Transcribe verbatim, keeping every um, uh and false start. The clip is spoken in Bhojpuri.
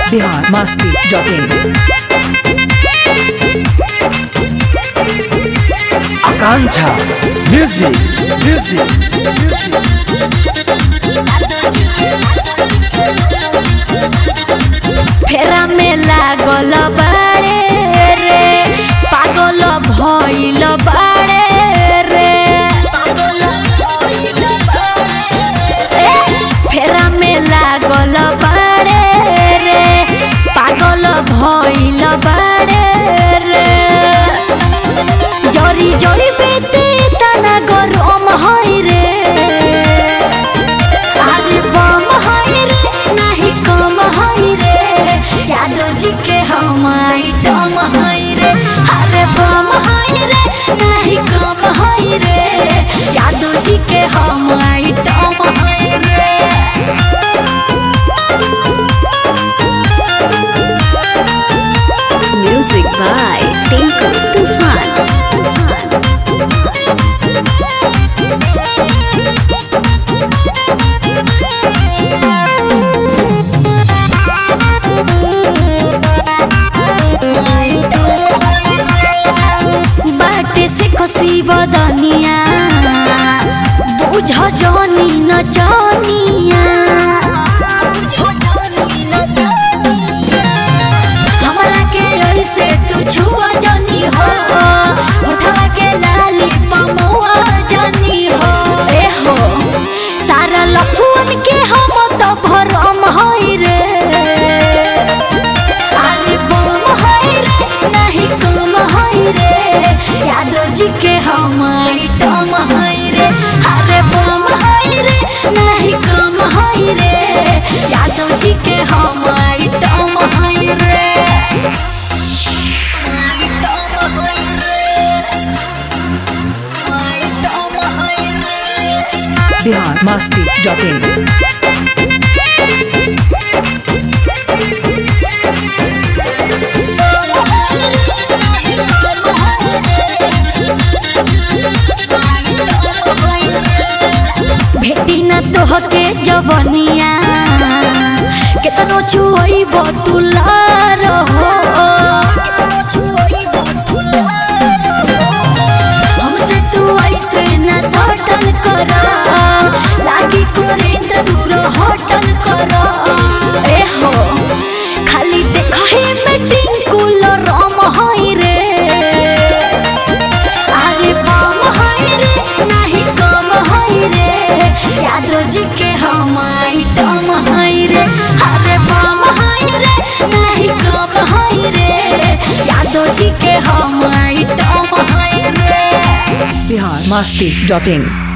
Bihar Masti dot in. Akanksha music music फेरा में लागल बाड़े रे पागल भइल बाड़े रे ए, फेरा में लागल बाड़े रे पागल भइल बाड़े रे जरी जरी बेटे तना गरम हई रे अरे बम हई रे नाही कम हई रे यादव जी के हमारी दम हई रे अरे बम हई रे नाही कम हई रे यादव जी के हमारी दम हई रे। म्यूजिक बाय टिंकू तूफान। बाटे से खुशी बदनिया बुझ जानी न जानिया हमरा के ऐसे तू छुआ जानी हो उठवा के लाली पमुआ जानी हो ए हो सारा लफुअन के हम तो भरम हई रे अरे बम हई रे नहीं कम हई रे यादव जी के हमारी दम हई रे अरे बम हई रे नहीं कम हई रे यादव जी के हमारी दम हई रे। Bihar Masti dot in. भेटी न तोहके जवनिया केतनो छुईब तुलार हो हमसे तू ऐसे न सटल कर लागी करेंट दूर हटल कर ए हो खाली देखही में टिंकुल रम हई रे अरे बम हई रे नहीं कम हई रे यादव जी के हमारी दम हई रे अरे बम हई रे नहीं कम हई रे यादव जी के हमारी दम हई रे। बिहार मस्ती डॉट इन।